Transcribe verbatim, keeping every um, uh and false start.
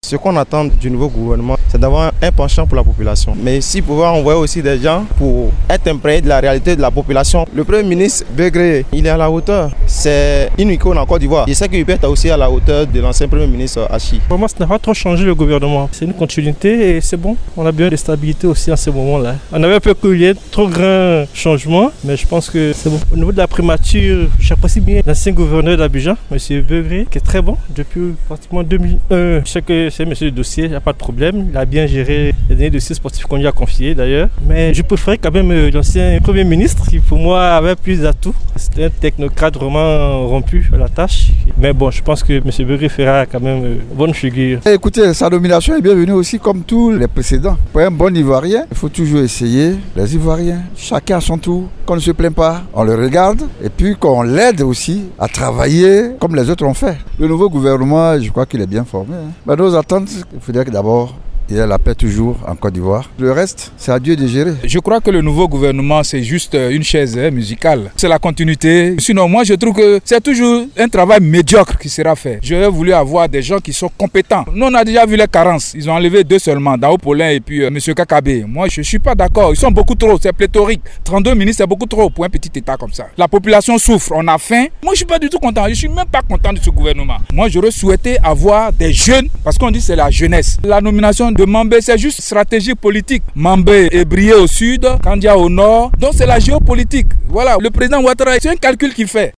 Ce qu'on attend du nouveau gouvernement, c'est d'avoir un penchant pour la population. Mais si pouvoir envoyer aussi des gens pour être imprégnés de la réalité de la population. Le Premier ministre Begré, il est à la hauteur. C'est une icône en Côte d'Ivoire. Je sais que Hubert est aussi à la hauteur de l'ancien Premier ministre Hachi. Pour moi, ça n'a pas trop changé le gouvernement. C'est une continuité et c'est bon. On a besoin de stabilité aussi en ce moment-là. On avait peur qu'il y ait trop grand changement, mais je pense que c'est bon. Au niveau de la primature, j'apprécie bien l'ancien gouverneur d'Abidjan, M. Begré, qui est très bon depuis pratiquement deux mille un. Je sais que c'est monsieur le dossier, il n'y a pas de problème. Il a bien géré les derniers dossiers sportifs qu'on lui a confiés d'ailleurs. Mais je préférais quand même l'ancien Premier ministre qui pour moi avait plus d'atouts. C'était un technocrate vraiment rompu à la tâche. Mais bon, je pense que M. Begré fera quand même une bonne figure. Écoutez, sa nomination est bienvenue aussi comme tous les précédents. Pour un bon Ivoirien, il faut toujours essayer. Les Ivoiriens, chacun à son tour, qu'on ne se plaint pas, on le regarde et puis qu'on l'aide aussi à travailler comme les autres ont fait. Le nouveau gouvernement, je crois qu'il est bien formé. Hein. Mais nos attentes, il faudrait que d'abord il y a la paix toujours en Côte d'Ivoire. Le reste, c'est à Dieu de gérer. Je crois que le nouveau gouvernement, c'est juste une chaise hein, musicale. C'est la continuité. Sinon, moi, je trouve que c'est toujours un travail médiocre qui sera fait. J'aurais voulu avoir des gens qui sont compétents. Nous, on a déjà vu les carences. Ils ont enlevé deux seulement, Dao Paulin et puis euh, M. Kakabe. Moi, je ne suis pas d'accord. Ils sont beaucoup trop. C'est pléthorique. trente-deux ministres, c'est beaucoup trop pour un petit État comme ça. La population souffre. On a faim. Moi, je ne suis pas du tout content. Je ne suis même pas content de ce gouvernement. Moi, j'aurais souhaité avoir des jeunes, parce qu'on dit que c'est la jeunesse. La nomination de Mambé, c'est juste stratégie politique. Mambé est brillé au sud, Kandia au nord. Donc c'est la géopolitique. Voilà, le président Ouattara, c'est un calcul qu'il fait.